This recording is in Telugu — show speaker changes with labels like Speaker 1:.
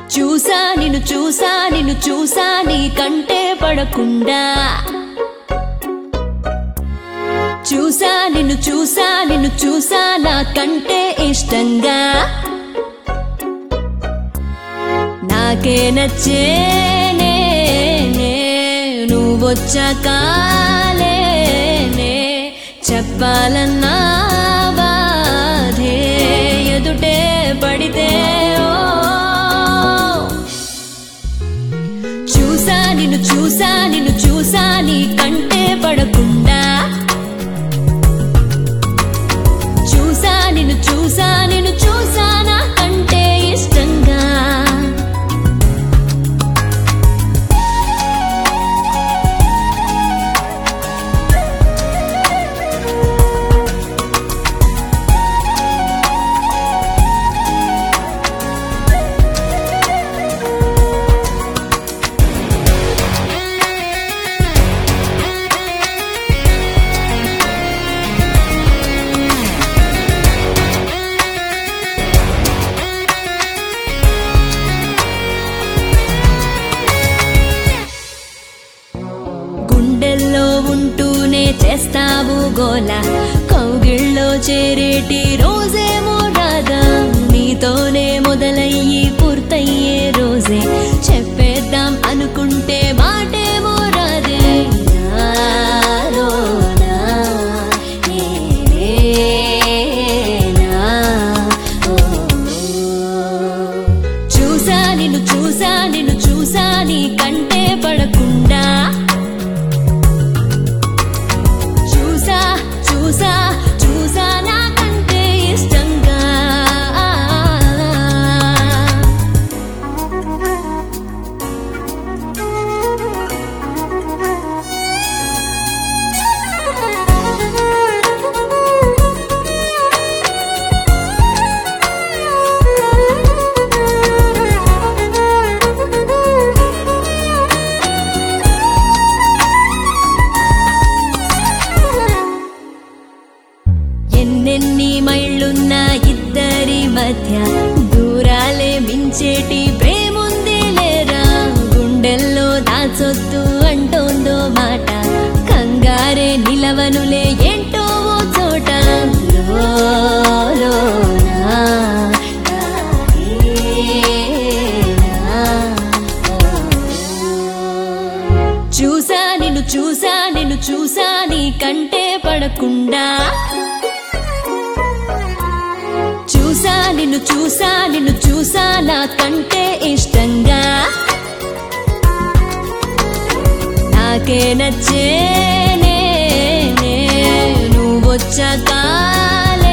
Speaker 1: చూసా నిన్ను చూసా నీ కంటే పడకుండా చూసా నిన్ను చూసా నా కంటే ఇష్టంగా నాకే నచ్చేనే నువ్వొచ్చాకాలే చెప్పాలన్నా బాధే ఎదుటే పడితే చూసా నిన్ను చూసా నీ కంటే పడకుండా చూసా నిన్ను చూసా నా కంటే ఇష్టంగా గుండెల్లో ఉంటూనే చేస్తావు గోల కౌగిళ్ళలో చేరేటి రోజేమో రాదా నీతోనే మొదలయ్యి పూర్తయ్యే రోజే చెప్పేద్దాం అనుకుంటే మాటేమో రాదే నాలోనా నేనేనా చూసా నిన్ను చూసా నీ కంటే పడకుండా చూసా నా కంటే ఇష్టంగా ఎన్నెన్ని మైళ్ళున్నా ఇద్దరి మధ్య దూరాలే మించేటి ప్రేముంది లేరా గుండెల్లో దాచొద్దు అంటోందో మాట కంగారే నిలవనులే ఏంటో ఓ చోట లోలోనా చూసా నిన్ను చూసా నీ కంటే పడకుండా చూసా నిన్ను చూసా నా కంటే ఇష్టంగా నాకే నచ్చేనే నువ్వొచ్చాకాలే